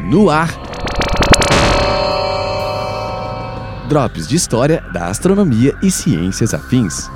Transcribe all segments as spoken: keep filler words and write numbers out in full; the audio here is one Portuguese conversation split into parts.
No ar, Drops de História da Astronomia e Ciências Afins.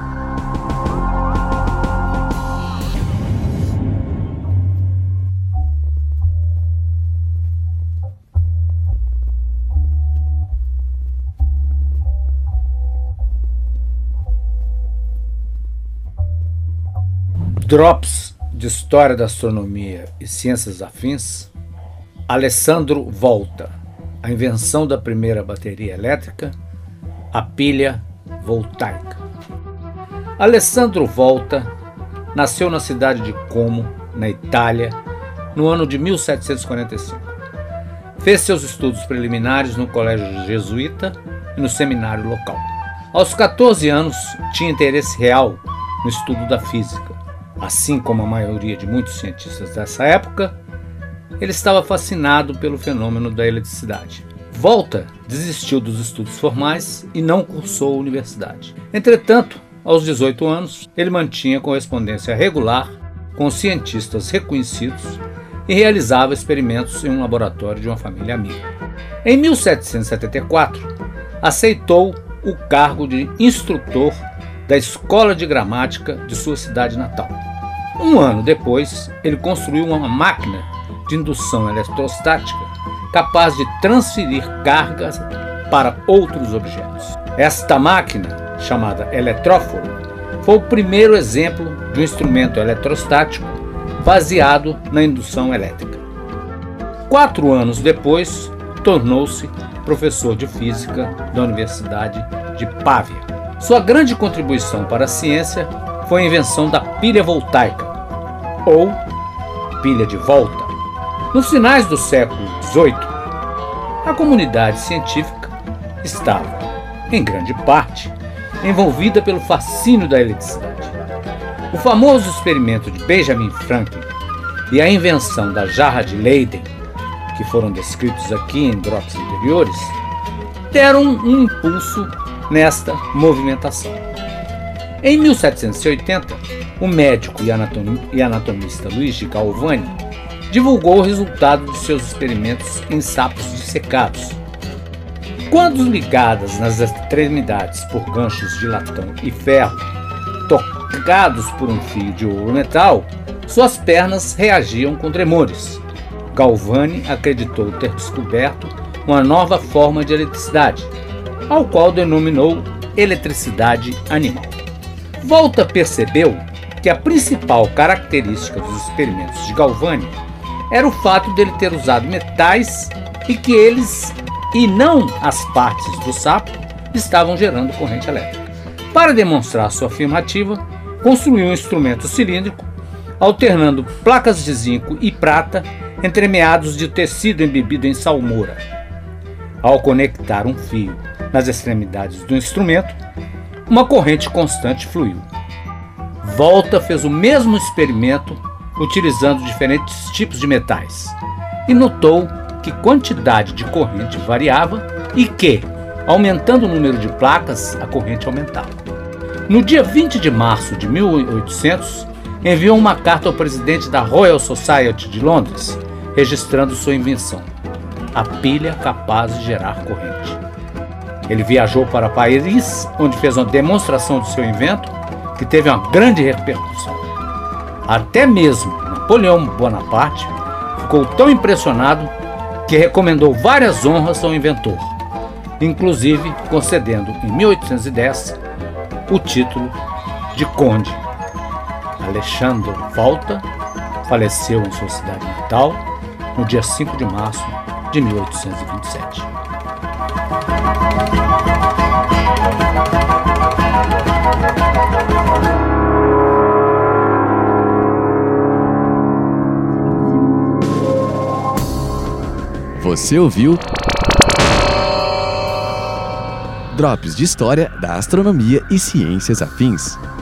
Drops de História da Astronomia e Ciências Afins. Alessandro Volta, a invenção da primeira bateria elétrica, a pilha voltaica. Alessandro Volta nasceu na cidade de Como, na Itália, no ano de mil setecentos e quarenta e cinco. Fez seus estudos preliminares no colégio jesuíta e no seminário local. Aos catorze anos, tinha interesse real no estudo da física. Assim como a maioria de muitos cientistas dessa época, ele estava fascinado pelo fenômeno da eletricidade. Volta desistiu dos estudos formais e não cursou a universidade. Entretanto, aos dezoito anos, ele mantinha correspondência regular com cientistas reconhecidos e realizava experimentos em um laboratório de uma família amiga. Em mil setecentos e setenta e quatro, aceitou o cargo de instrutor da Escola de Gramática de sua cidade natal. Um ano depois, ele construiu uma máquina de indução eletrostática capaz de transferir cargas para outros objetos. Esta máquina, chamada eletróforo, foi o primeiro exemplo de um instrumento eletrostático baseado na indução elétrica. Quatro anos depois, tornou-se professor de física da Universidade de Pávia. Sua grande contribuição para a ciência foi a invenção da pilha voltaica, ou pilha de volta. Nos finais do século dezoito, a comunidade científica estava, em grande parte, envolvida pelo fascínio da eletricidade. O famoso experimento de Benjamin Franklin e a invenção da jarra de Leyden, que foram descritos aqui em drops anteriores, deram um impulso nesta movimentação. Em mil setecentos e oitenta, o médico e anatomista Luigi Galvani divulgou o resultado de seus experimentos em sapos dissecados. Quando ligadas nas extremidades por ganchos de latão e ferro, tocados por um fio de ouro metal, suas pernas reagiam com tremores. Galvani acreditou ter descoberto uma nova forma de eletricidade, ao qual denominou eletricidade animal. Volta percebeu que a principal característica dos experimentos de Galvani era o fato dele ter usado metais e que eles, e não as partes do sapo, estavam gerando corrente elétrica. Para demonstrar sua afirmativa, construiu um instrumento cilíndrico, alternando placas de zinco e prata entremeados de tecido embebido em salmoura. Ao conectar um fio nas extremidades do instrumento, uma corrente constante fluiu. Volta fez o mesmo experimento utilizando diferentes tipos de metais e notou que quantidade de corrente variava e que, aumentando o número de placas, a corrente aumentava. No dia vinte de março de mil e oitocentos, enviou uma carta ao presidente da Royal Society de Londres, registrando sua invenção, a pilha capaz de gerar corrente. Ele viajou para Paris, onde fez uma demonstração do seu invento, que teve uma grande repercussão. Até mesmo Napoleão Bonaparte ficou tão impressionado que recomendou várias honras ao inventor, inclusive concedendo em mil oitocentos e dez o título de Conde. Alessandro Volta faleceu em sua cidade natal no dia cinco de março de mil oitocentos e vinte e sete. Você ouviu Drops de História da Astronomia e Ciências Afins.